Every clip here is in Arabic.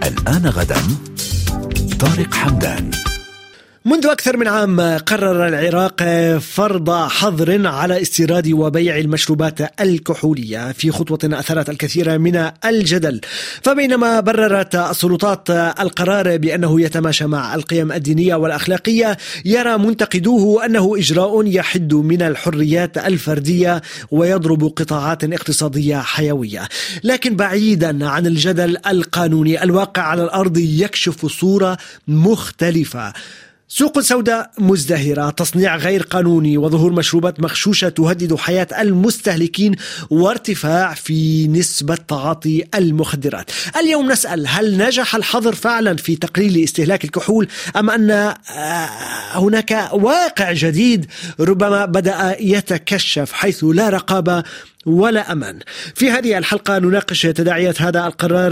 الآن غدا طارق حمدان. منذ أكثر من عام قرر العراق فرض حظر على استيراد وبيع المشروبات الكحولية في خطوة أثارت الكثير من الجدل. فبينما بررت السلطات القرار بأنه يتماشى مع القيم الدينية والأخلاقية، يرى منتقدوه أنه إجراء يحد من الحريات الفردية ويضرب قطاعات اقتصادية حيوية. لكن بعيدا عن الجدل القانوني، الواقع على الأرض يكشف صورة مختلفة. سوق سوداء مزدهرة، تصنيع غير قانوني، وظهور مشروبات مغشوشة تهدد حياة المستهلكين، وارتفاع في نسبة تعاطي المخدرات. اليوم نسأل: هل نجح الحظر فعلا في تقليل استهلاك الكحول، أم أن هناك واقع جديد ربما بدأ يتكشف حيث لا رقابة ولا أمان؟ في هذه الحلقة نناقش تداعيات هذا القرار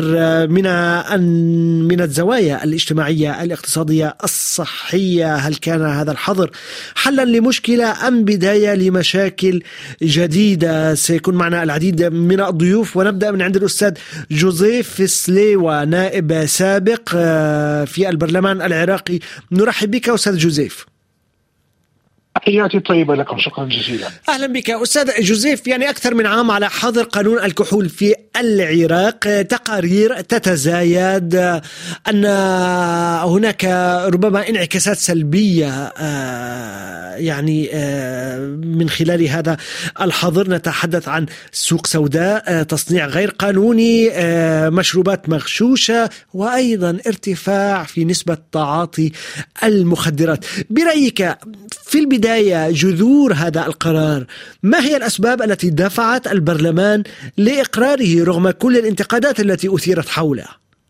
من الزوايا الاجتماعية، الاقتصادية، الصحية. هل كان هذا الحظر حلا لمشكلة أم بداية لمشاكل جديدة؟ سيكون معنا العديد من الضيوف، ونبدأ من عند الأستاذ جوزيف سليوة، نائب سابق في البرلمان العراقي. نرحب بك أستاذ جوزيف. تحياتي طيبة لكم، شكرا جزيلا. أهلا بك أستاذ جوزيف. يعني أكثر من عام على حظر قانون الكحول في العراق، تقارير تتزايد أن هناك ربما انعكاسات سلبية يعني من خلال هذا الحظر. نتحدث عن سوق سوداء، تصنيع غير قانوني، مشروبات مغشوشة، وأيضا ارتفاع في نسبة تعاطي المخدرات. برأيك في البداية جذور هذا القرار، ما هي الأسباب التي دفعت البرلمان لإقراره رغم كل الانتقادات التي أثيرت حوله؟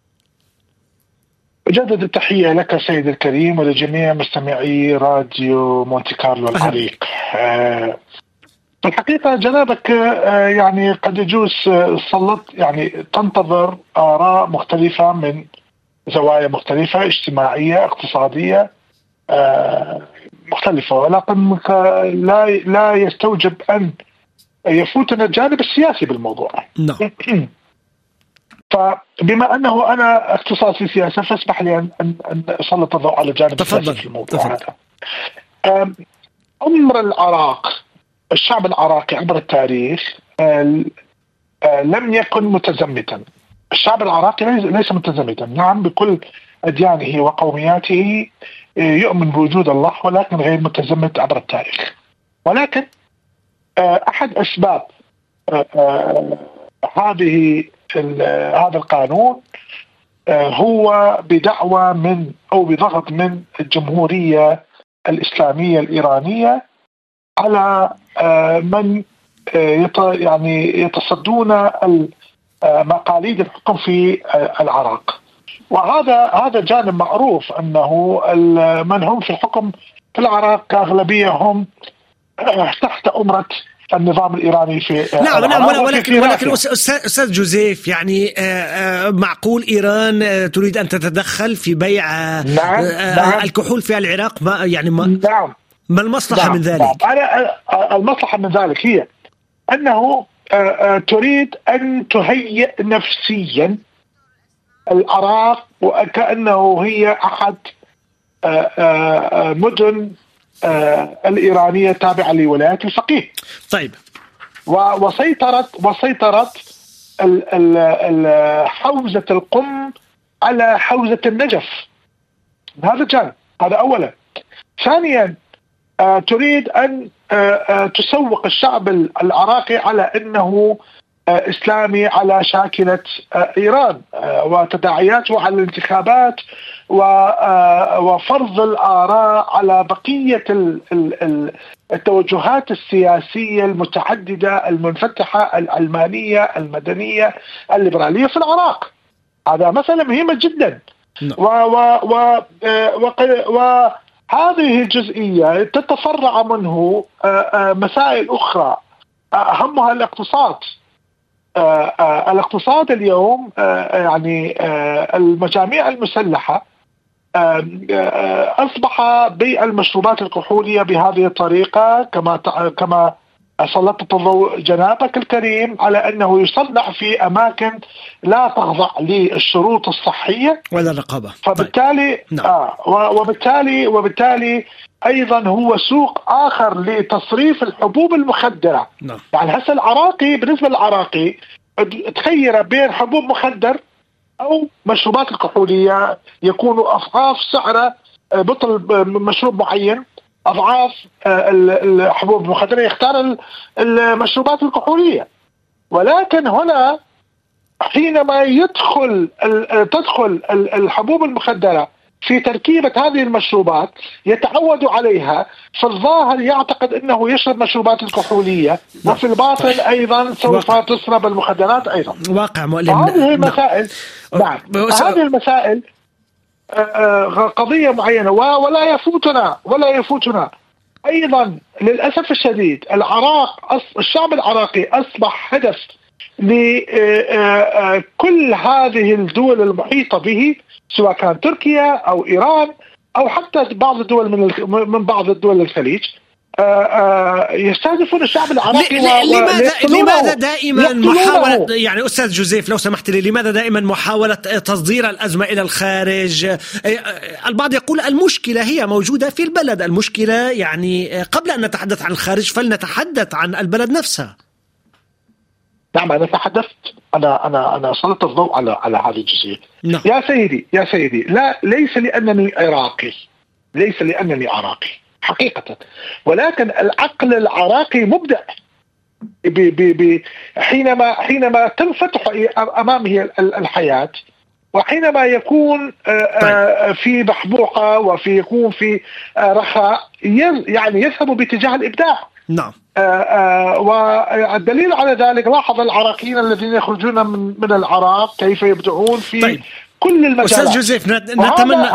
أجدد التحية لك سيد الكريم ولجميع مستمعي راديو مونتي كارلو العريق. في الحقيقة جنابك يعني قد يجوز يعني تنتظر آراء مختلفة من زوايا مختلفة، اجتماعية، اقتصادية مختلفة، ولكن لا يستوجب أن يفوتنا الجانب السياسي بالموضوع. فبما أنه أنا اختصاصي سياسة، فاسمح لي أن أسلط الضوء على الجانب السياسي في الموضوع هذا. عمر العراق، الشعب العراقي عبر التاريخ لم يكن متزمتا. الشعب العراقي ليس متزمتا، نعم بكل أديانه وقومياته يؤمن بوجود الله، ولكن غير متزمت عبر التاريخ. ولكن أحد أسباب هذا القانون هو بدعوى من أو بضغط من الجمهورية الإسلامية الإيرانية على من يعني يتصدون مقاليد الحكم في العراق. وهذا جانب معروف أنه من هم في الحكم في العراق كأغلبية هم تحت أمرة النظام الإيراني في نعم ولكن أستاذ جوزيف، يعني معقول إيران تريد أن تتدخل في بيع الكحول في العراق؟ ما المصلحة من ذلك؟ المصلحة من ذلك هي أنه تريد أن تهيئ نفسيا العراق وكأنه هي أحد مدن الإيرانية تابعة لولايات الفقيه. طيب. وسيطرت حوزة القم على حوزة النجف. هذا جانب، هذا أولا. ثانيا تريد أن تسوق الشعب العراقي على أنه إسلامي على شاكلة إيران، وتداعياته على الانتخابات وفرض الآراء على بقية التوجهات السياسية المتعددة المنفتحة العلمانية المدنية الليبرالية في العراق. هذا مسألة مهمة جدا. وهذه الجزئية تتفرع منه مسائل أخرى أهمها الاقتصاد. الاقتصاد اليوم يعني المجاميع المسلحة أصبح بيع المشروبات الكحولية بهذه الطريقة كما سلطت الضوء جنابك الكريم على أنه يصنع في أماكن لا تخضع للشروط الصحية ولا الرقابة. فبالتالي طيب. نعم. وبالتالي أيضا هو سوق آخر لتصريف الحبوب المخدرة. نعم. يعني هسه العراقي بالنسبة للعراقي تخير بين حبوب مخدر أو مشروبات الكحولية يكون أضعاف سعره بطل مشروب معين أضعاف الحبوب المخدرة، يختار المشروبات الكحولية. ولكن هنا حينما تدخل الحبوب المخدرة في تركيبة هذه المشروبات يتعود عليها، في الظاهر يعتقد أنه يشرب مشروبات الكحولية وفي الباطن أيضا سوف تشرب المخدرات أيضا. واقع مؤلم. هذه المسائل نعم. هذه المسائل قضية معينة ولا يفوتنا أيضا للأسف الشديد. الشعب العراقي أصبح هدف لكل هذه الدول المحيطة به، سواء كان تركيا أو إيران أو حتى بعض الدول من بعض الدول الخليج يستهدفون الشعب العراقي. لماذا دائما محاولة، يعني أستاذ جوزيف لو سمحت لي، لماذا دائما محاولة تصدير الأزمة إلى الخارج؟ البعض يقول المشكلة هي موجودة في البلد، المشكلة يعني قبل أن نتحدث عن الخارج فلنتحدث عن البلد نفسها. نعم أنا تحدثت، أنا سلطت الضوء على هذه الجزئية. نعم. يا سيدي لا، ليس لأنني عراقي حقيقة، ولكن العقل العراقي مبدع. حينما تنفتح أمامه الحياة، وحينما يكون في بحبوحة يكون في رخاء، يعني يذهب باتجاه الإبداع. نعم. والدليل على ذلك لاحظ العراقيين الذين يخرجون من العراق كيف يبدعون في كل المجالات. أستاذ جوزيف نتمنى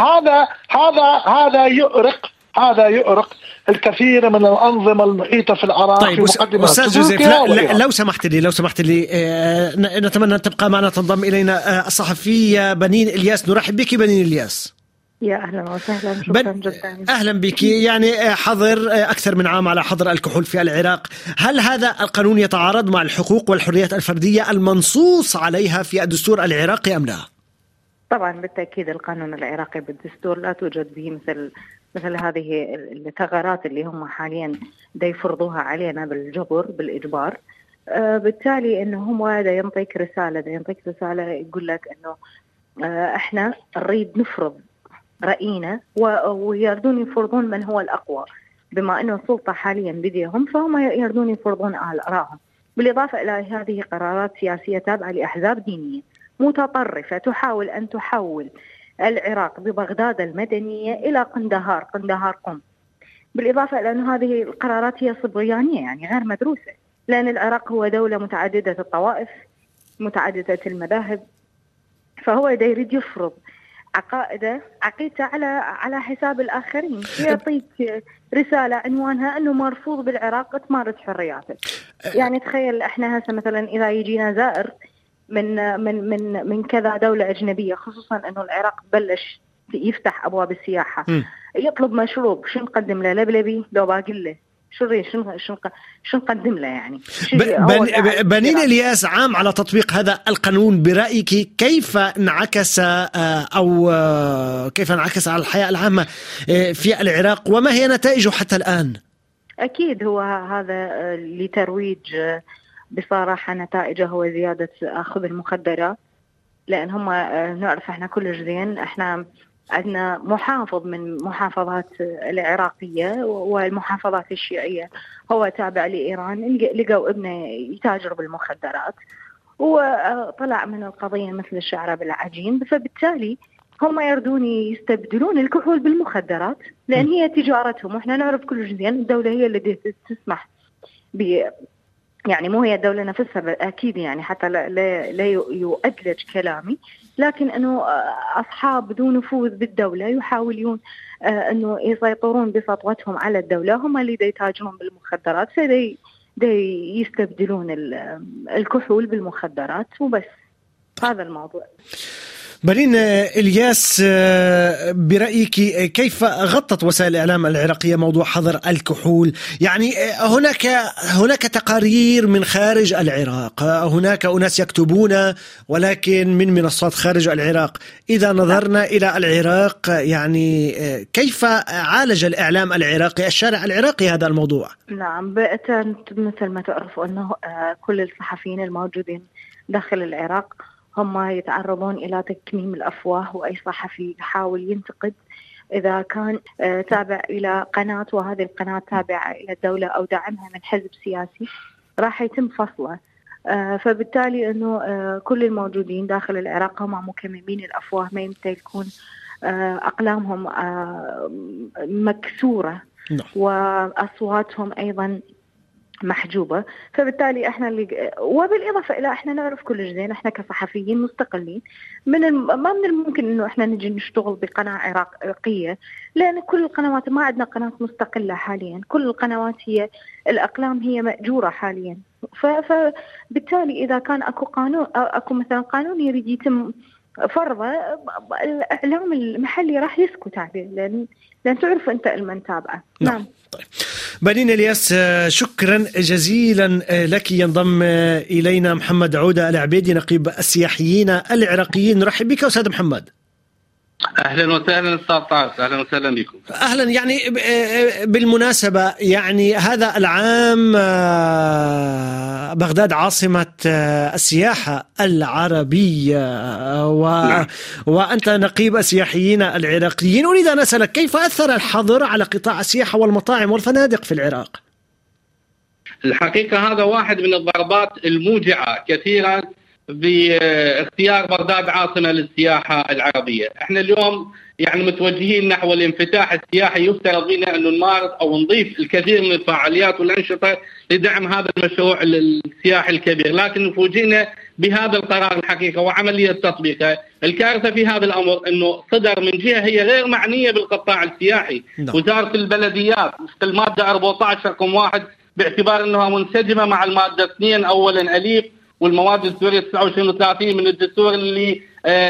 هذا يؤرق الكثير من الأنظمة المحيطة في العراق. طيب أستاذ جوزيف لو سمحت لي نتمنى أن تبقى معنا، تنضم إلينا الصحفية بنين إلياس. نرحب بك بنين إلياس. يا أهلا وسهلا، شكرا جدا. أهلا بك. يعني حظر أكثر من عام على حظر الكحول في العراق، هل هذا القانون يتعارض مع الحقوق والحريات الفردية المنصوص عليها في الدستور العراقي أم لا؟ طبعا بالتأكيد القانون العراقي بالدستور لا توجد به مثل هذه الثغرات اللي هم حاليا دا يفرضوها علينا بالجبر بالإجبار. بالتالي إنه هم دا ينطيك رسالة يقول لك إنه إحنا نريد نفرض رأينا ويردون يفرضون من هو الأقوى، بما أنه السلطة حاليا بديهم فهم يردون يفرضون آرائهم. بالإضافة إلى هذه قرارات سياسية تابعة لأحزاب دينية متطرفة تحاول أن تحول العراق ببغداد المدنية إلى قندهار قم. بالإضافة إلى أن هذه القرارات هي صبيانية، يعني غير مدروسة، لأن العراق هو دولة متعددة الطوائف متعددة المذاهب، فهو يريد يفرض عقيدته على حساب الآخرين. يعطيك رسالة عنوانها أنه مرفوض بالعراق تمارس حرياتك. يعني تخيل إحنا هسه مثلا إذا يجينا زائر من كذا دولة أجنبية، خصوصا أنه العراق بلش يفتح أبواب السياحة، يطلب مشروب شو نقدم له؟ لبلبي لو باقي له شو نقدم له؟ يعني بنين إلياس، عام على تطبيق هذا القانون برأيك كيف انعكس على الحياة العامة في العراق، وما هي نتائجه حتى الآن؟ أكيد هو هذا لترويج بصراحة نتائجه هو زيادة أخذ المخدرات، لأن هم نعرف إحنا كل زين إحنا عندنا محافظ من محافظات العراقية والمحافظات الشيعية هو تابع لإيران، لقوا ابنه يتاجر بالمخدرات وطلع من القضية مثل الشعرة بالعجين. فبالتالي هم يردون يستبدلون الكحول بالمخدرات لأن هي تجارتهم، وإحنا نعرف كل زين الدولة هي اللي تسمح يعني مو هي الدولة نفسها أكيد، يعني حتى لا يؤدلج كلامي، لكن أنه أصحاب ذو نفوذ بالدولة يحاولون أنه يسيطرون بسطوتهم على الدولة، هم اللي يتاجرون بالمخدرات، يستبدلون الكحول بالمخدرات وبس. هذا الموضوع. برين إلياس، برأيك كيف غطت وسائل الإعلام العراقية موضوع حظر الكحول؟ يعني هناك تقارير من خارج العراق، هناك أناس يكتبون ولكن من منصات خارج العراق. إذا نظرنا إلى العراق، يعني كيف عالج الإعلام العراقي، الشارع العراقي، هذا الموضوع؟ نعم، مثل ما تعرفوا أنه كل الصحفيين الموجودين داخل العراق هم يتعرضون إلى تكميم الأفواه، وأي صحفي يحاول ينتقد إذا كان تابع إلى قناة وهذه القناة تابعة إلى الدولة أو دعمها من حزب سياسي راح يتم فصله. فبالتالي أنه كل الموجودين داخل العراق هم مكممين الأفواه، ما يمتلكون أقلامهم مكسورة وأصواتهم أيضا محجوبة. فبالتالي احنا وبالإضافة إلى احنا نعرف كل زين احنا كصحفيين مستقلين ما من الممكن انه احنا نجي نشتغل بقناة عراقية، لأن كل القنوات ما عندنا قناة مستقلة حاليا، كل القنوات هي الأقلام هي مأجورة حاليا. فبالتالي إذا كان اكو قانون أو اكو مثلا قانون يريد يتم فرضه، الإعلام المحلي راح يسكت عليه، لأن تعرف أنت المنتابعة. نعم. طيب. برين إلياس، شكرا جزيلا لك. ينضم إلينا محمد عودة العبيدي، نقيب السياحيين العراقيين. نرحب بك أستاذ محمد. أهلا وسهلا أستاذ طارق، أهلا وسهلا بكم. أهلا. يعني بالمناسبة، يعني هذا العام بغداد عاصمة السياحة العربية، وأنت نقيب السياحيين العراقيين. أريد أن أسألك كيف أثر الحظر على قطاع السياحة والمطاعم والفنادق في العراق؟ الحقيقة هذا واحد من الضربات الموجعة كثيرا باختيار بغداد عاصمة للسياحة العربية. احنا اليوم يعني متوجهين نحو الانفتاح السياحي، يفترض بنا أن نمارس أو نضيف الكثير من الفعاليات والأنشطة لدعم هذا المشروع السياحي الكبير، لكن فوجئنا بهذا القرار الحقيقة وعملية تطبيقه. الكارثة في هذا الأمر أنه صدر من جهة هي غير معنية بالقطاع السياحي، وزارة البلديات وفق المادة 14 رقم 1 باعتبار أنها منسجمة مع المادة 2 أولا أليف والمواد الدستورية 29 و30 من الدستور اللي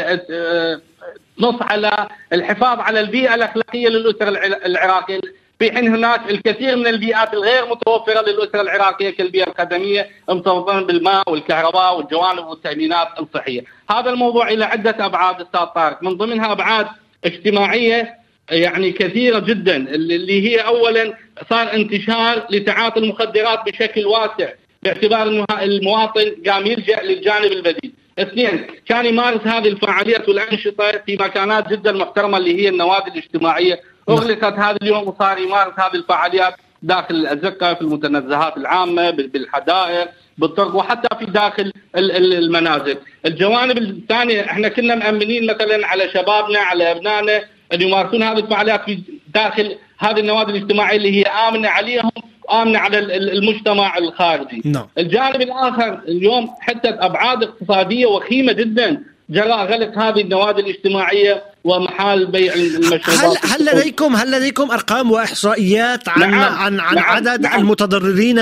نص على الحفاظ على البيئة الأخلاقية للأسرة العراقية، في حين هناك الكثير من البيئات الغير متوفرة للأسرة العراقية كالبيئة الخدمية مرتبطة بالماء والكهرباء والجوانب والتأمينات الصحية. هذا الموضوع إلى عدة أبعاد أستاذ طارق، من ضمنها أبعاد اجتماعية يعني كثيرة جدا، اللي هي أولا صار انتشار لتعاطي المخدرات بشكل واسع باعتبار أنه المواطن قام يلجأ للجانب البديل. اثنين، كان يمارس هذه الفعاليات والأنشطة في مكانات جدا محترمة اللي هي النوادي الاجتماعية، أغلقت هذا اليوم وصار يمارس هذه الفعاليات داخل الأزقة، في المتنزهات العامة، بالحدائق، بالطرق، وحتى في داخل المنازل. الجوانب الثانية، احنا كنا مأمنين مثلا على شبابنا، على أبنائنا أن يمارسون هذه الفعاليات في داخل هذه النوادي الاجتماعية اللي هي آمنة عليهم، آمنة على المجتمع الخارجي. الجانب الآخر اليوم حتى أبعاد اقتصادية وخيمة جدا جراء غلق هذه النوادي الاجتماعية ومحال بيع المشروبات. هل لديكم أرقام وإحصائيات عن عدد المتضررين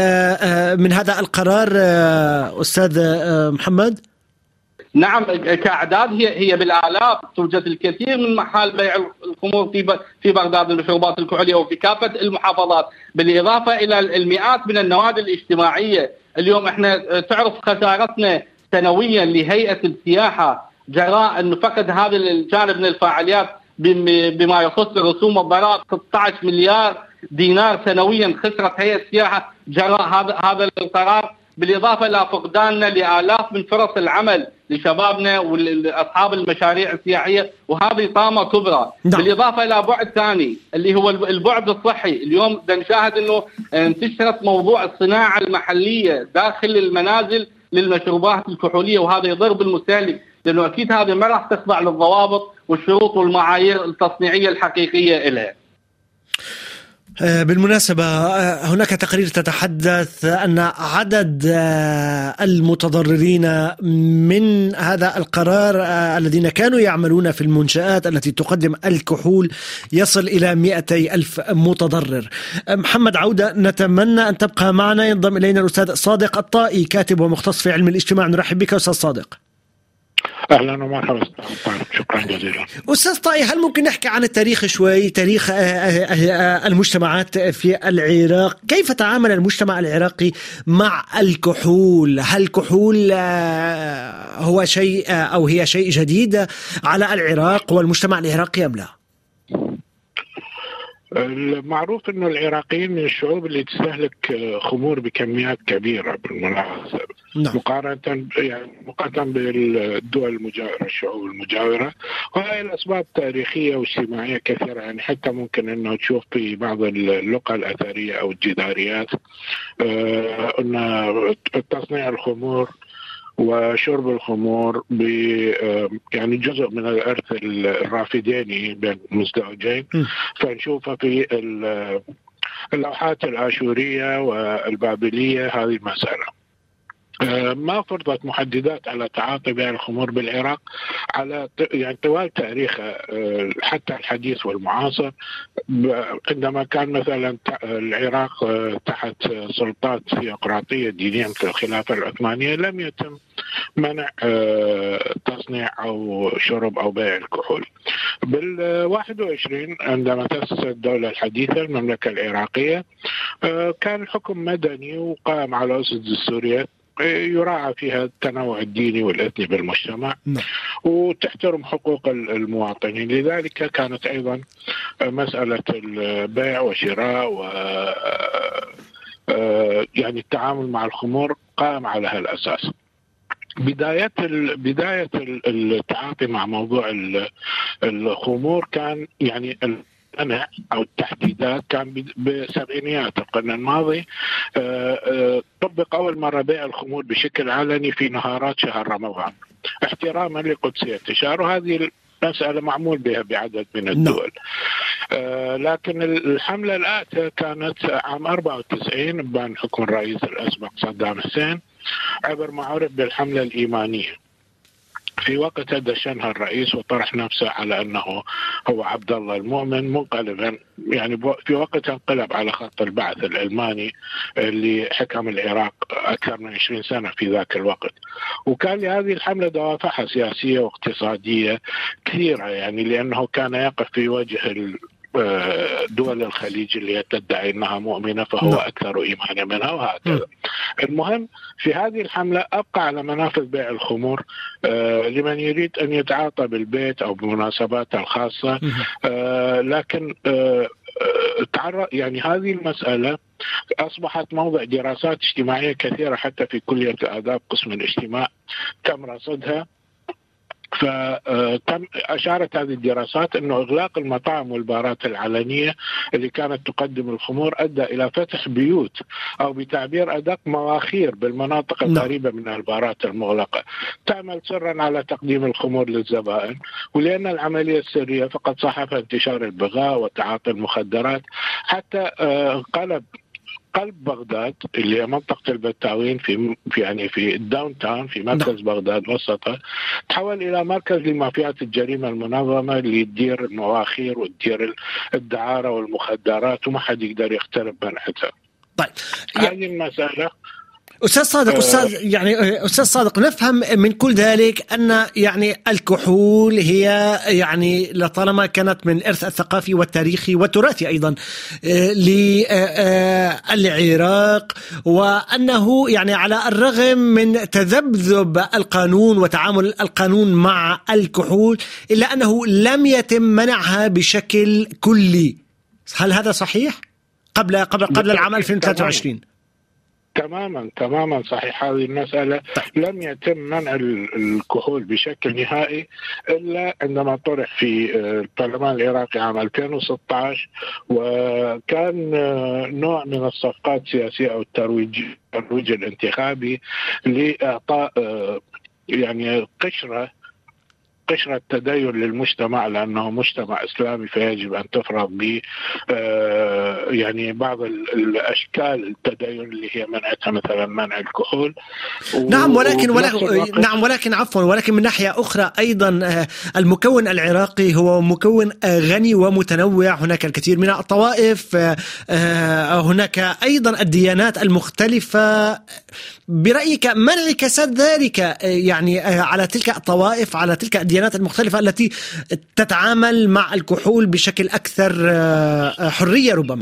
من هذا القرار أستاذ محمد؟ نعم، كأعداد هي بالآلاف. توجد الكثير من محال بيع الخمور في بغداد، المشروبات الكحولية، وفي كافة المحافظات، بالإضافة إلى المئات من النوادي الاجتماعية. اليوم احنا تعرف خسارتنا سنويا لهيئة السياحة جراء أن فقد هذا الجانب من الفعاليات بما يخص الرسوم والضرائب 16 مليار دينار سنويا خسرت هيئة السياحة جراء هذا القرار، بالإضافة إلى فقداننا لآلاف من فرص العمل لشبابنا وأصحاب المشاريع السياحية، وهذه طامة كبرى. بالإضافة إلى بعد ثاني اللي هو البعد الصحي. اليوم نشاهد أنه انتشرت موضوع الصناعة المحلية داخل المنازل للمشروبات الكحولية، وهذا يضر بالمستهلك، لأنه أكيد هذه ما راح تخضع للضوابط والشروط والمعايير التصنيعية الحقيقية لها. بالمناسبة، هناك تقارير تتحدث أن عدد المتضررين من هذا القرار الذين كانوا يعملون في المنشآت التي تقدم الكحول يصل إلى 200,000 متضرر. محمد عودة، نتمنى أن تبقى معنا. ينضم إلينا الأستاذ صادق الطائي، كاتب ومختص في علم الاجتماع. نرحب بك أستاذ صادق. أهلا ومرحبا طارق، شكرا جزيلا. أستاذ طائي، هل ممكن نحكي عن التاريخ شوي، تاريخ المجتمعات في العراق؟ كيف تعامل المجتمع العراقي مع الكحول؟ هل الكحول هو شيء أو هي شيء جديد على العراق والمجتمع العراقي أم لا؟ المعروف أنه العراقيين من الشعوب اللي تستهلك خمور بكميات كبيرة بالمناسبة، مقارنة بالدول المجاورة، الشعوب المجاورة. وهي الأسباب تاريخية واجتماعية كثيرة، يعني حتى ممكن أنه تشوف في بعض اللقى الأثرية أو الجداريات أن تصنيع الخمور وشرب الخمور يعني جزء من الإرث الرافديني بين مزدوجين، فنشوفها في اللوحات الآشورية والبابلية. هذه المسألة ما فرضت محددات على تعاطي بيع الخمور بالعراق على يعني طوال تاريخه حتى الحديث والمعاصر. عندما كان مثلا العراق تحت سلطات ثيوقراطية دينية مثل الخلافة العثمانية لم يتم منع تصنيع أو شرب أو بيع الكحول. بال21 عندما تأسست الدولة الحديثة المملكة العراقية كان الحكم مدني وقام على أسس دستورية يراعى فيها التنوع الديني والإثني بالمجتمع وتحترم حقوق المواطنين. لذلك كانت أيضا مسألة البيع وشراء و يعني التعامل مع الخمور قام على هالأساس. بداية التعاطي مع موضوع الخمور كان يعني المنع أو التحديدات كان بسبعينيات القرن الماضي. طبق أول مرة بيع الخمور بشكل علني في نهارات شهر رمضان احتراما لقدسية الشهر، وهذه مسألة معمول بها بعدد من الدول. لكن الحملة الآتية كانت عام 94 بان حكم الرئيس الأسبق صدام حسين عبر ما عرف بالحملة الإيمانية. في وقتها دشنها الرئيس وطرح نفسه على أنه هو عبد الله المؤمن منقلبا، يعني في وقتها انقلب على خط البعث الألماني اللي حكم العراق أكثر من 20 سنة في ذاك الوقت. وكان لهذه الحملة دوافعها سياسية واقتصادية كثيرة، يعني لأنه كان يقف في وجه دول الخليج اللي تدعي أنها مؤمنة فهو أكثر إيمانا منها وهكذا. المهم في هذه الحملة أبقى على منافذ بيع الخمور لمن يريد أن يتعاطى بالبيت أو بمناسبات الخاصة. لكن يعني هذه المسألة أصبحت موضع دراسات اجتماعية كثيرة، حتى في كلية الآداب قسم الاجتماع تم رصدها. فتم أشارت هذه الدراسات أنه إغلاق المطاعم والبارات العلنية اللي كانت تقدم الخمور أدى إلى فتح بيوت أو بتعبير أدق مواخير بالمناطق القريبة من البارات المغلقة تعمل سرا على تقديم الخمور للزبائن. ولأن العملية السرية فقد صحف انتشار البغاء وتعاطي المخدرات، حتى انقلب قلب بغداد اللي هي منطقة البتاوين في الداون تاون في مركز بغداد وسطها، تحول إلى مركز لمافيات الجريمة المنظمة اللي تدير المواخير وتدير الدعارة والمخدرات وما حد يقدر يقترب منحتها. طيب هذه المسألة أستاذ صادق، أستاذ صادق، نفهم من كل ذلك أن يعني الكحول هي يعني لطالما كانت من الإرث الثقافي والتاريخي والتراثي أيضا للعراق، وأنه يعني على الرغم من تذبذب القانون وتعامل القانون مع الكحول إلا أنه لم يتم منعها بشكل كلي. هل هذا صحيح قبل العام 2023؟ تماما صحيح. هذه المسألة لم يتم منع الكحول بشكل نهائي إلا عندما طرح في البرلمان العراقي عام 2016، وكان نوع من الصفقات السياسية أو الترويج الانتخابي لإعطاء يعني قشرة قشرة التدين للمجتمع، لأنه مجتمع إسلامي فيجب أن تفرض به يعني بعض الأشكال التدين اللي هي منعتها، مثلا منع الكحول. نعم، ولكن عفوا، ولكن من ناحية أخرى أيضا المكون العراقي هو مكون غني ومتنوع. هناك الكثير من الطوائف، هناك أيضا الديانات المختلفة. برأيك ما انعكاسات ذلك يعني على تلك الطوائف، على تلك الديانات المختلفة التي تتعامل مع الكحول بشكل أكثر حرية ربما؟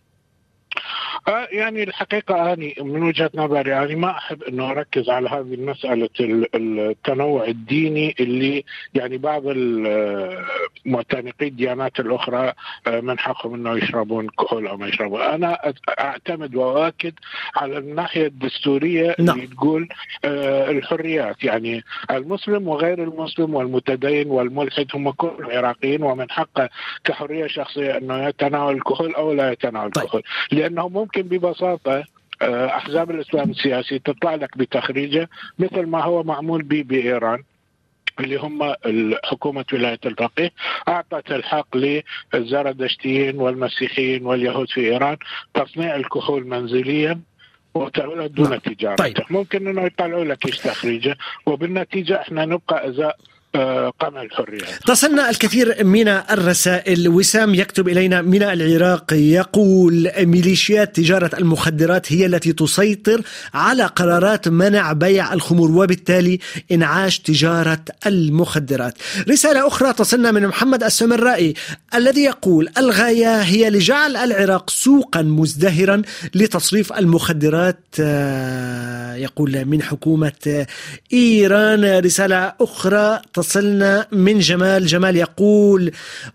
يعني الحقيقة أنا من وجهة نظري يعني ما أحب أنه أركز على هذه المسألة التنوع الديني اللي يعني بعض معتنقي الديانات الأخرى من حقهم أنه يشربون كحول أو ما يشربون. أنا أعتمد وأؤكد على الناحية الدستورية اللي تقول الحريات، يعني المسلم وغير المسلم والمتدين والملحد هم كلهم عراقيين ومن حقه كحرية شخصية أنه يتناول الكحول أو لا يتناول الكحول. لأنه ممكن ببساطة أحزاب الإسلام السياسي تطلع لك بتخريجه مثل ما هو معمول بإيران، اللي هم حكومة ولاية الفقيه أعطت الحق للزردشتيين والمسيحيين واليهود في إيران تصنيع الكحول منزليا وتعملها دون تجارة. ممكن أنه يطلعوا لك إيش تخريجه، وبالنتيجة إحنا نبقى أزاء قمع الحرية. تصلنا الكثير من الرسائل. وسام يكتب إلينا من العراق يقول: ميليشيات تجارة المخدرات هي التي تسيطر على قرارات منع بيع الخمور وبالتالي إنعاش تجارة المخدرات. رسالة أخرى تصلنا من محمد السمرائي الذي يقول: الغاية هي لجعل العراق سوقا مزدهرا لتصريف المخدرات، يقول من حكومة إيران. رسالة أخرى تصلنا من جمال يقول: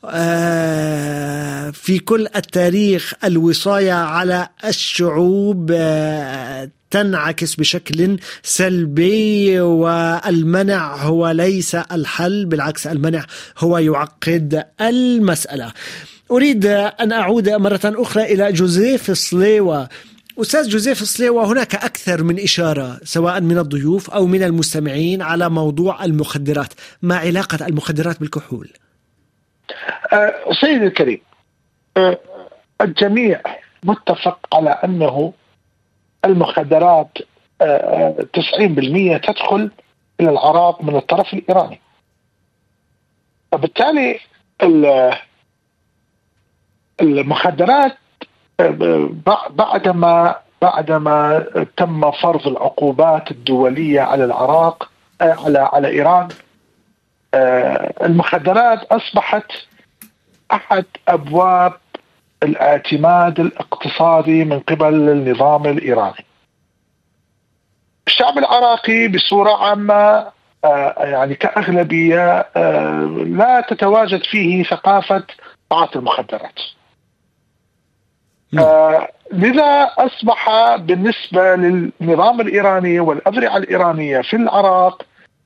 في كل التاريخ الوصاية على الشعوب تنعكس بشكل سلبي، والمنع هو ليس الحل، بالعكس المنع هو يعقد المسألة. أريد أن أعود مرة أخرى إلى جوزيف صليوة. أستاذ جوزيف صليوة، هناك أكثر من إشارة سواء من الضيوف أو من المستمعين على موضوع المخدرات. ما علاقة المخدرات بالكحول؟ سيدي الكريم، الجميع متفق على أنه المخدرات 90% تدخل إلى العراق من الطرف الإيراني، وبالتالي المخدرات بعدما تم فرض العقوبات الدولية على العراق على إيران، المخدرات أصبحت أحد أبواب الاعتماد الاقتصادي من قبل النظام الإيراني. الشعب العراقي بصورة عامة يعني كأغلبية لا تتواجد فيه ثقافة تعاطي المخدرات. لذا أصبح بالنسبة للنظام الإيراني والأذرعة الإيرانية في العراق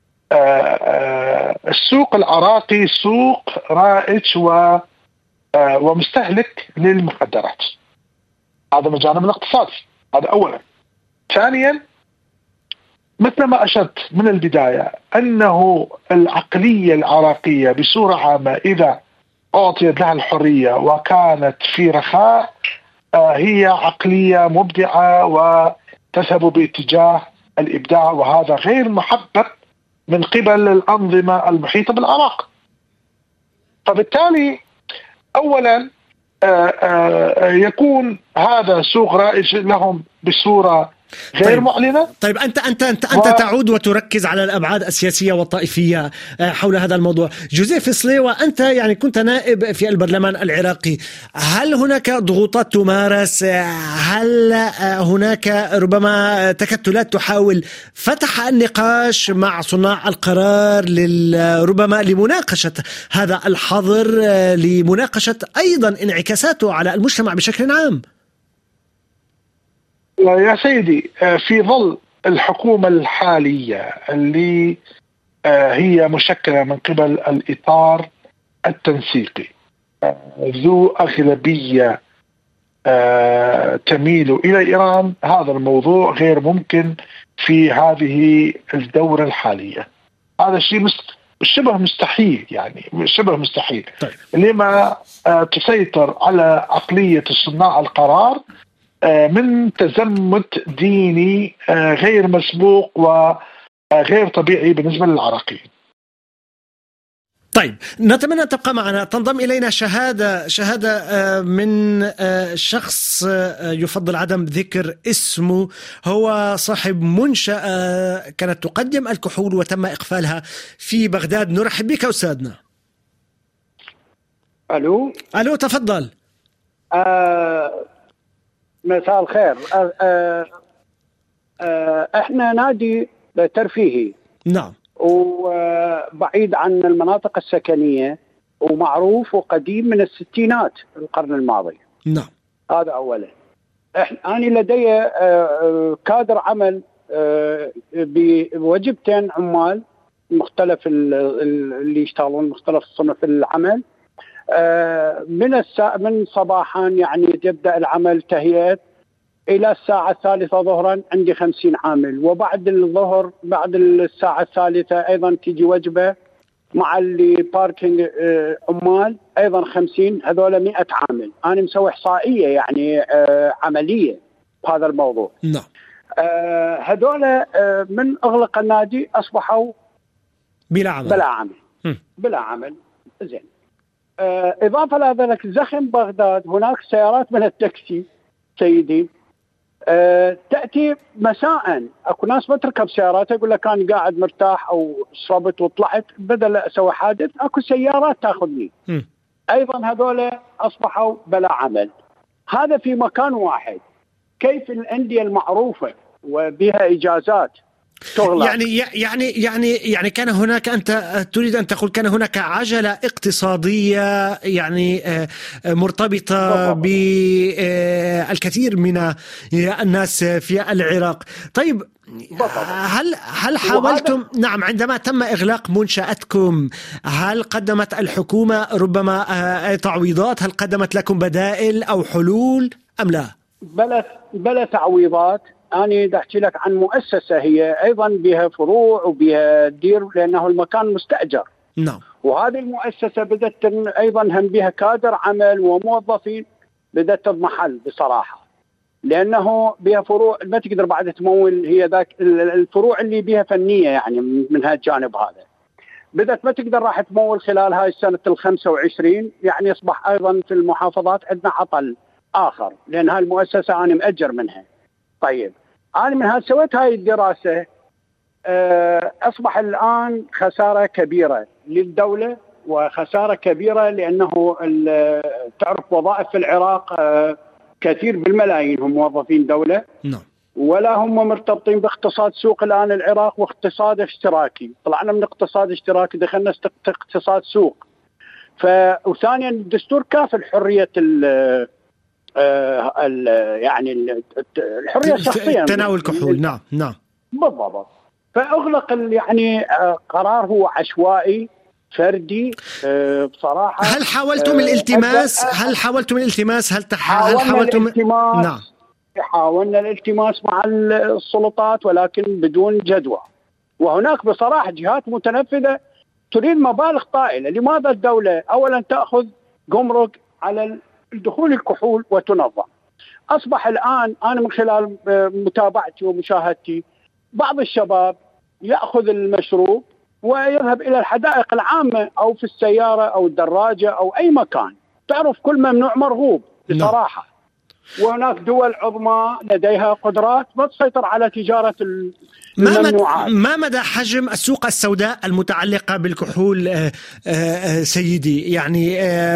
السوق العراقي سوق رائج ومستهلك للمخدرات. هذا من الجانب الاقتصادي، هذا أولا. ثانيا، مثل ما أشرت من البداية أنه العقلية العراقية بصورة عامة إذا أعطيت لها الحرية وكانت في رخاء هي عقلية مبدعة وتذهب باتجاه الإبداع، وهذا غير محبب من قبل الأنظمة المحيطة بالعراق. فبالتالي أولا يكون هذا سوق رائج لهم بصورة غير معلنة. طيب أنت تعود وتركز على الأبعاد السياسية والطائفية حول هذا الموضوع. جوزيف صليوة، أنت يعني كنت نائب في البرلمان العراقي، هل هناك ضغوطات تمارس؟ هل هناك ربما تكتلات تحاول فتح النقاش مع صناع القرار ربما لمناقشة هذا الحظر، لمناقشة أيضا انعكاساته على المجتمع بشكل عام؟ يا سيدي، في ظل الحكومة الحالية اللي هي مشكلة من قبل الإطار التنسيقي ذو أغلبية تميل إلى إيران، هذا الموضوع غير ممكن في هذه الدورة الحالية. هذا الشيء شبه مستحيل، يعني شبه مستحيل. طيب. لما تسيطر على عقلية صناع القرار من تزمت ديني غير مسبوق وغير طبيعي بالنسبة للعراقيين. طيب، نتمنى أن تبقى معنا. تنضم إلينا شهادة من شخص يفضل عدم ذكر اسمه، هو صاحب منشأة كانت تقدم الكحول وتم إقفالها في بغداد. نرحب بك أستاذنا. ألو تفضل. مساء الخير. احنا نادي ترفيهي، نعم، وبعيد عن المناطق السكنية، ومعروف وقديم من الستينات القرن الماضي. نعم، هذا أولا. أنا لدي كادر عمل بوجبتين عمال مختلف اللي يشتغلون مختلف صنف العمل. من صباحا يعني تبدأ العمل تهيئة إلى الساعة 3 ظهرا عندي 50 عامل، وبعد الظهر بعد الساعة 3 أيضا تيجي وجبة مع اللي باركينج عمال أيضا 50، هذول 100 عامل. أنا مسوي إحصائية يعني عملية بهذا الموضوع. نعم. هذول من أغلق النادي أصبحوا بلا عمل. زين. إضافة لذلك زخم بغداد هناك سيارات من التاكسي سيدي تأتي مساء. أكو ناس بتركب سيارات يقول لك أنا قاعد مرتاح أو شربت وطلعت بدل أسوي حادث، أكو سيارات تأخذني. أيضا هذول أصبحوا بلا عمل. هذا في مكان واحد. كيف الأندية المعروفة وبها إجازات تغلق؟ يعني كان هناك، أنت تريد أن تقول كان هناك عجلة اقتصادية يعني مرتبطة بالكثير من الناس في العراق. طيب، هل حاولتم، نعم، عندما تم إغلاق منشأتكم هل قدمت الحكومة ربما تعويضات؟ هل قدمت لكم بدائل أو حلول أم لا؟ بلا تعويضات. أنا بدي أحكي لك عن مؤسسة هي أيضا بها فروع وبها دير، لأنه المكان مستأجر. نعم. وهذه المؤسسة بدأت أيضا هم بها كادر عمل وموظفين، بدأت تضمحل بصراحة، لأنه بها فروع ما تقدر بعد تمول. هي ذاك الفروع اللي بها فنية يعني من هالجانب هذا بدأت ما تقدر راح تمول خلال هاي السنة 25. يعني أصبح أيضا في المحافظات عندنا عطل آخر، لأن هاي المؤسسة أنا مأجر منها. طيب، أنا من هذا سويت هاي الدراسة. أصبح الآن خسارة كبيرة للدولة وخسارة كبيرة، لأنه تعرف وظائف في العراق كثير بالملايين هم موظفين دولة. نعم. ولا هم مرتبطين باقتصاد سوق الآن العراق واقتصاد اشتراكي. طلعنا من اقتصاد اشتراكي دخلنا اقتصاد سوق. وثانيا الدستور كافل حرية يعني الحرية الشخصية تناول الكحول. نعم بالضبط. فأغلق يعني قرار هو عشوائي فردي بصراحة. هل حاولتم الالتماس؟ هل حاولتم نعم، حاولنا الالتماس مع السلطات ولكن بدون جدوى. وهناك بصراحة جهات متنفذة تريد مبالغ طائلة. لماذا الدولة أولا تأخذ جمرك على الدخول الكحول وتنظم؟ أصبح الآن أنا من خلال متابعتي ومشاهدتي بعض الشباب يأخذ المشروب ويذهب إلى الحدائق العامة أو في السيارة أو الدراجة أو أي مكان. تعرف كل ممنوع مرغوب بصراحة. وهناك دول عظمى لديها قدرات ما تسيطر على تجارة الممنوعات. ما مدى حجم السوق السوداء المتعلقة بالكحول سيدي؟ يعني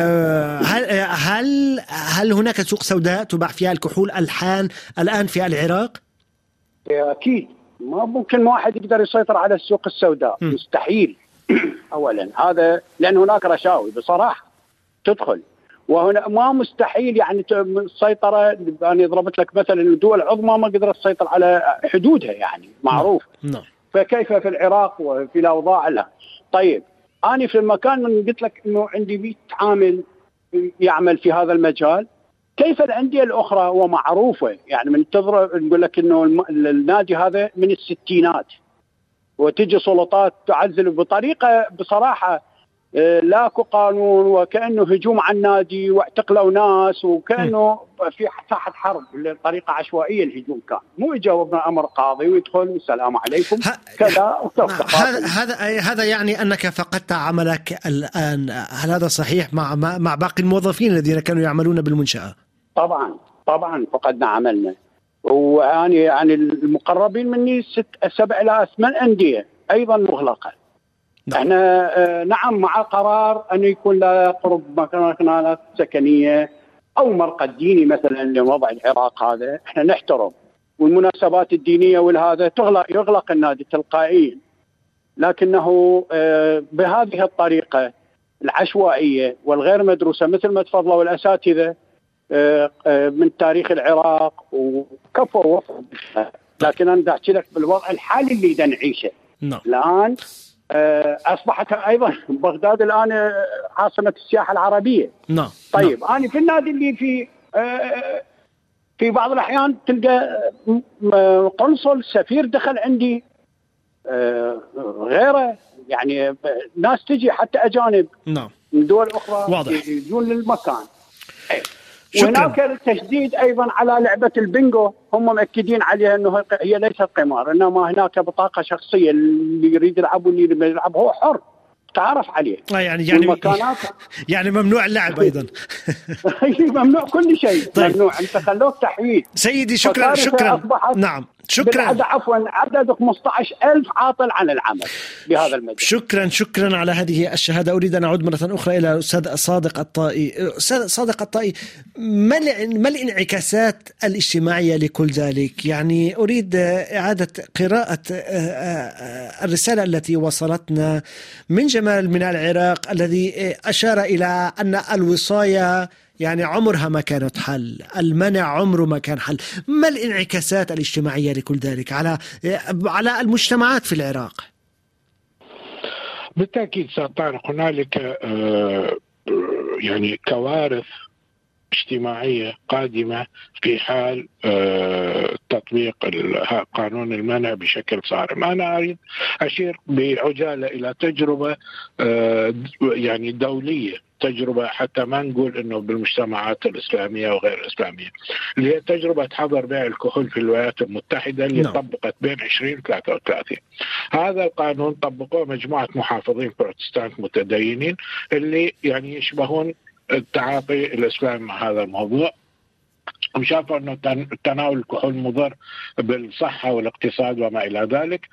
هل هناك سوق سوداء تباع فيها الكحول الآن في العراق؟ أكيد ما ممكن واحد يقدر يسيطر على السوق السوداء. مستحيل. أولا هذا لأن هناك رشاوي بصراحة تدخل، وهنا ما مستحيل يعني السيطرة. أنا ضربت لك مثلا الدول العظمى ما قدرت تسيطر على حدودها يعني معروف. فكيف في العراق وفي الأوضاع لها؟ طيب أنا في المكان من قلت لك إنه عندي 100 عامل يعمل في هذا المجال. كيف الأندية الأخرى ومعروفة يعني من تضرب نقول لك إنه النادي هذا من الستينات وتجي سلطات تعزل بطريقة بصراحة لاكو قانون، وكأنه هجوم على النادي واعتقلوا ناس، وكأنه في ساحة حرب بطريقة عشوائية. الهجوم كان مو يجاوبنا أمر قاضي ويدخل السلام عليكم كذا. هذا يعني أنك فقدت عملك الآن، هل هذا صحيح مع باقي الموظفين الذين كانوا يعملون بالمنشأة؟ طبعا فقدنا عملنا، وأنا يعني المقربين مني 7 إلى 8 أندية أيضا مغلقة. احنا نعم مع قرار أن يكون لا يقرب مكانات سكنية أو مرقد ديني مثلا لوضع العراق، هذا احنا نحترم، والمناسبات الدينية والهذا يغلق النادي تلقائيا، لكنه بهذه الطريقة العشوائية والغير مدروسة مثل ما تفضلوا الأساتذة من تاريخ العراق وكفوا وفوا. لكن أنا أحكي لك بالوضع الحالي اللي دا نعيشه الآن، أصبحت أيضا بغداد الآن عاصمة السياحة العربية. طيب أنا في النادي اللي في بعض الأحيان تلقى قنصل سفير دخل عندي غيره، يعني ناس تجي حتى أجانب من دول أخرى يجون للمكان. وهناك التشديد أيضا على لعبة البنجو، هم مأكدين عليها أنه هي ليست قمار، إنما هناك بطاقة شخصية، اللي يريد يلعب واللي يريد يلعب هو حر، تعرف عليه. يعني ممنوع اللعب أيضا. ممنوع كل شيء. طيب. ممنوع، أنت خلوك تحويل سيدي. شكرا. نعم شكرا. عدد 15,000 عاطل عن العمل بهذا المجال. شكرا على هذه الشهادة. أريد أن أعود مرة أخرى إلى أستاذ صادق الطائي. صادق الطائي، ما الانعكاسات الاجتماعية لكل ذلك؟ يعني أريد إعادة قراءة الرسالة التي وصلتنا من جمال من العراق، الذي أشار إلى أن الوصاية يعني عمرها ما كانت حل، المنع عمره ما كان حل. ما الانعكاسات الاجتماعية لكل ذلك على المجتمعات في العراق؟ بالتأكيد سأطارق، هنالك يعني كوارث اجتماعية قادمة في حال تطبيق قانون المنع بشكل صارم. أنا أريد أشير بعجالة إلى تجربة يعني دولية، تجربة حتى ما نقول أنه بالمجتمعات الإسلامية وغير الإسلامية، اللي هي تجربة حظر بيع الكحول في الولايات المتحدة اللي طبقت بين 20-33. هذا القانون طبقوه مجموعة محافظين بروتستانت متدينين اللي يعني يشبهون التعاطي الإسلامي مع هذا الموضوع، وشافوا أنه تناول الكحول مضر بالصحة والاقتصاد وما إلى ذلك،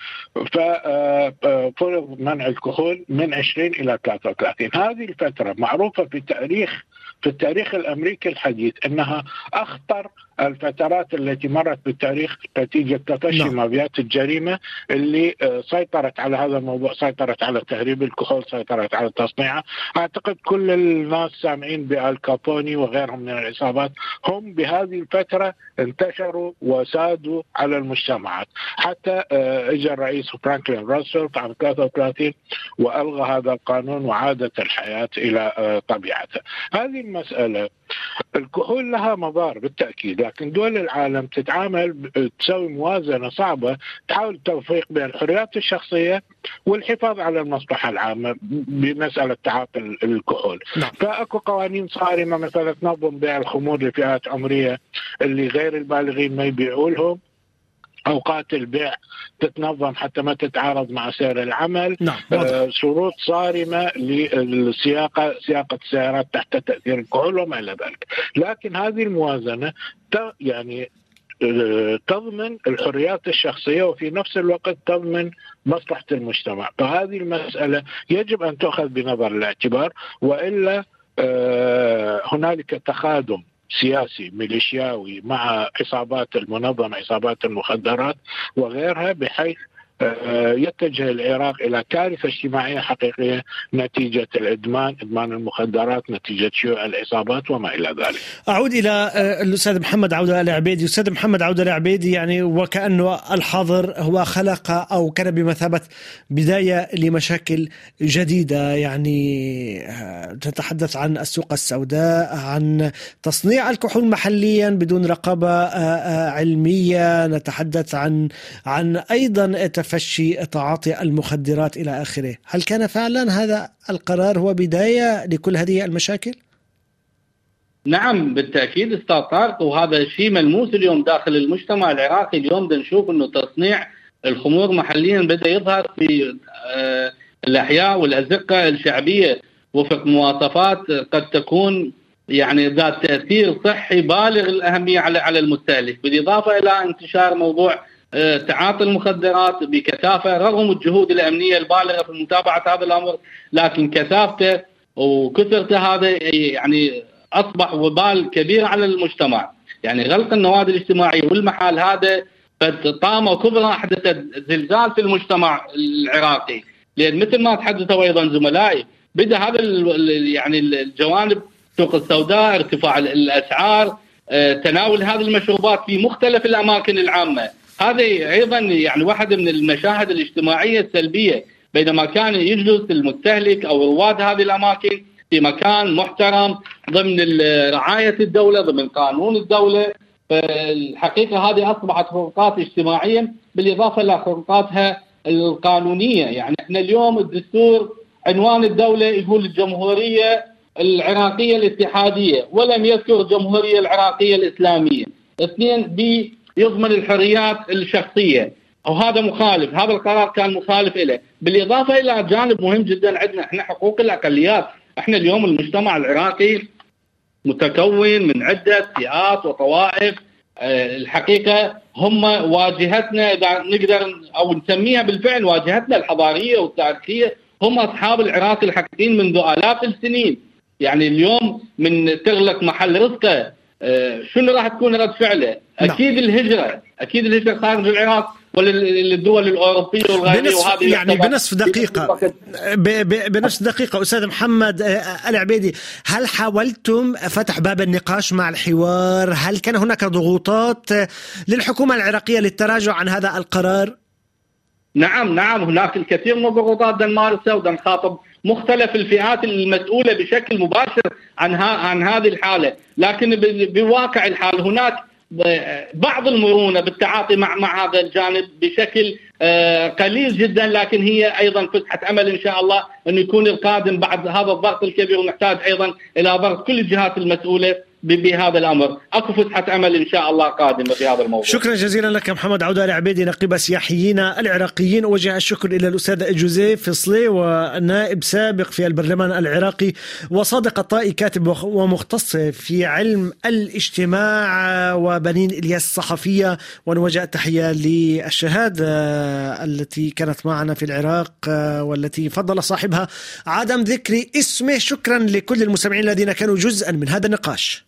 ففرض منع الكحول من 20 إلى 33. هذه الفترة معروفة في التاريخ الأمريكي الحديث أنها أخطر الفترات التي مرت بالتاريخ نتيجة تفشي مافيات الجريمة اللي سيطرت على هذا الموضوع، سيطرت على تهريب الكحول، سيطرت على تصنيعه. أعتقد كل الناس سامعين بآل كابوني وغيرهم من العصابات هم بهذه الفترة انتشروا وسادوا على المجتمعات، حتى اجى الرئيس فرانكلين روزفلت عام 33 وألغى هذا القانون وعادت الحياة إلى طبيعتها. هذه المسألة الكحول لها مضار بالتأكيد، لكن دول العالم تسوي موازنة صعبة، تحاول التوفيق بين الحريات الشخصية والحفاظ على المصلحة العامة بمسألة تعاطي الكحول. فأكو قوانين صارمة مثلا تنظم بيع الخمور لفئات عمرية اللي غير البالغين ما يبيعوا لهم، أوقات البيع تتنظم حتى ما تتعارض مع سير العمل. شروط صارمة للسياقة، سياقة السيارات تحت تأثير الكحول وما إلى ذلك. لكن هذه الموازنة يعني تضمن الحريات الشخصية وفي نفس الوقت تضمن مصلحة المجتمع. فهذه المسألة يجب أن تأخذ بنظر الاعتبار، وإلا هنالك تخاذل سياسي ميليشياوي مع عصابات المنظمة، عصابات المخدرات وغيرها، بحيث يتجه العراق إلى كارثة اجتماعية حقيقية نتيجة الإدمان، إدمان المخدرات، نتيجة شيوع العصابات وما إلى ذلك. أعود إلى الأستاذ محمد عودة العبيدي. أستاذ محمد عودة العبيدي، يعني وكأنه الحظر هو خلق أو كان بمثابة بداية لمشاكل جديدة، يعني تتحدث عن السوق السوداء، عن تصنيع الكحول محليا بدون رقابة علمية، نتحدث عن أيضا تفشي تعاطي المخدرات إلى آخره. هل كان فعلا هذا القرار هو بداية لكل هذه المشاكل؟ نعم بالتأكيد أستاذ طارق، وهذا شيء ملموس اليوم داخل المجتمع العراقي. اليوم نشوف أنه تصنيع الخمور محليا بدأ يظهر في الأحياء والأزقة الشعبية وفق مواصفات قد تكون يعني ذات تأثير صحي بالغ الأهمية على المستهلك، بالإضافة إلى انتشار موضوع تعاطي المخدرات بكثافة رغم الجهود الأمنية البالغة في متابعة هذا الأمر، لكن كثافته وكثرته هذا يعني أصبح وبال كبير على المجتمع. يعني غلق النوادي الاجتماعية والمحال هذا قد طامة كبرى أحدثت زلزال في المجتمع العراقي، لأن مثل ما تحدثوا أيضا زملائي بدأ هذا يعني الجوانب السوق السوداء، ارتفاع الأسعار، تناول هذه المشروبات في مختلف الأماكن العامة. هذه أيضا يعني واحدة من المشاهد الاجتماعية السلبية، بينما كان يجلس المستهلك أو رواد هذه الأماكن في مكان محترم ضمن رعاية الدولة ضمن قانون الدولة. فالحقيقة هذه أصبحت خروقات اجتماعية بالإضافة إلى خروقاتها القانونية. يعني إحنا اليوم الدستور عنوان الدولة يقول الجمهورية العراقية الاتحادية، ولم يذكر الجمهورية العراقية الإسلامية. اثنين يضمن الحريات الشخصية، وهذا مخالف، هذا القرار كان مخالف إليه. بالإضافة إلى جانب مهم جدا عندنا إحنا حقوق الأقليات. إحنا اليوم المجتمع العراقي متكون من عدة فئات وطوائف، الحقيقة هم واجهتنا إذا نقدر أو نسميها بالفعل واجهتنا الحضارية والتاريخية، هم أصحاب العراق الحقيقيين منذ آلاف السنين. يعني اليوم من تغلق محل رزقه شنو راح تكون رد فعله؟ أكيد الهجرة، أكيد الهجرة خارج العراق وللدول الأوروبية والغربية. وهذه يعني بنصف دقيقة أستاذ محمد العبيدي، هل حاولتم فتح باب النقاش مع الحوار؟ هل كان هناك ضغوطات للحكومة العراقية للتراجع عن هذا القرار؟ نعم هناك الكثير من الضغوطات نمارسها ونخاطب مختلف الفئات المسؤولة بشكل مباشر عن هذه الحالة، لكن بواقع الحال هناك بعض المرونة بالتعاطي مع هذا الجانب بشكل قليل جدا، لكن هي أيضا فتحة أمل إن شاء الله أن يكون القادم بعد هذا الضغط الكبير، ونحتاج أيضا إلى ضغط كل الجهات المسؤولة بهذا الأمر. أكو فتحة أمل إن شاء الله قادمة في هذا الموضوع. شكرا جزيلا لك محمد عودة العبيدي، نقيب السياحيين العراقيين. وجه الشكر إلى الأستاذ جوزيف فصلي ونائب سابق في البرلمان العراقي، وصادق الطائي كاتب ومختص في علم الاجتماع، وبنين إلياس الصحفية. ونوجه التحية للشهادة التي كانت معنا في العراق والتي فضل صاحبها عدم ذكر اسمه. شكرا لكل المستمعين الذين كانوا جزءا من هذا النقاش.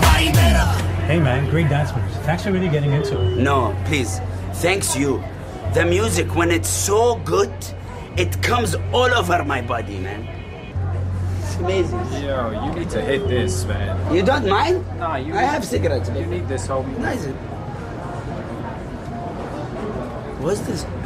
Hey man, great dance moves. Thanks for really getting into it. No, please. Thanks you. The music, when it's so good, it comes all over my body, man. It's amazing. Yo, you need to hit this, man. You don't mind? Nah, I have cigarettes. You need this, homie. Nice. What's this?